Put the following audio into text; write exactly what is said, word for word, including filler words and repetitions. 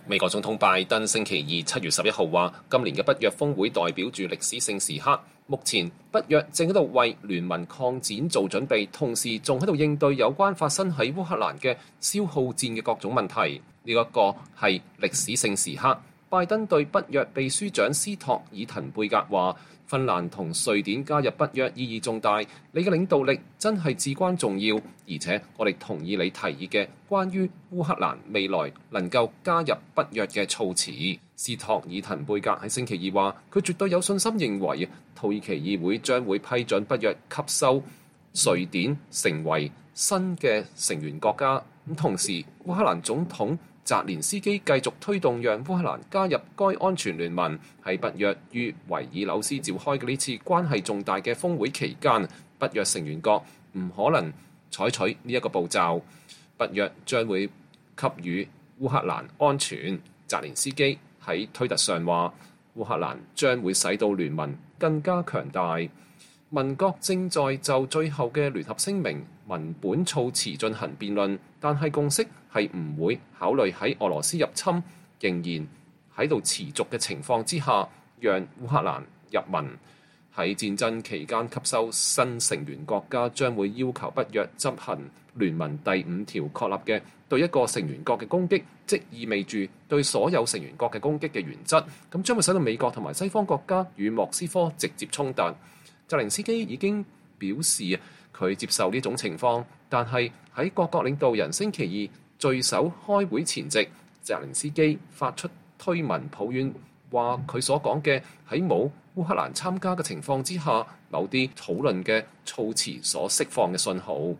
美國總統拜登星期二七月十一號話，今年嘅北約峰會代表住歷史性時刻。目前北約正喺度為聯盟擴展做準備，同時仲喺度應對有關發生喺烏克蘭嘅消耗戰嘅各種問題。呢、這、一個係歷史性時刻。拜登對北約秘書長斯托爾滕貝格話，芬蘭同瑞典加入北約意義重大，你嘅領導力真係至關重要，而且我哋同意你提議嘅關於烏克蘭未來能夠加入北約嘅措辭。斯托爾滕貝格喺星期二話，佢絕對有信心認為土耳其議會將會批准北約吸收瑞典成為新嘅成員國家。咁同時，烏克蘭總統澤連斯基繼續推動讓烏克蘭加入該安全聯盟。喺北約於維爾紐斯召開嘅呢次關係重大嘅峰會期間，北約成員國唔可能採取呢一個步驟。北約將會給予烏克蘭安全。澤連斯基喺推特上話，烏克蘭將會使到聯盟更加強大。盟國正在就最後嘅聯合聲明文本措辭進行辯論，但係共識係唔會考慮喺俄羅斯入侵仍然喺度持續嘅情況之下，讓烏克蘭入盟。喺戰爭期間吸收新成員國家將會要求北約執行聯盟第五條確立嘅對一個成員國嘅攻擊，即意味住對所有成員國嘅攻擊嘅原則。咁將會使到美國同埋西方國家與莫斯科直接衝突。澤連斯基已經表示佢接受呢種情況，但係喺各國領導人星期二聚首開會前夕，澤連斯基發出推文抱怨，話佢所講嘅喺冇烏克蘭參加嘅情況之下，某啲討論嘅措辭所釋放嘅信號。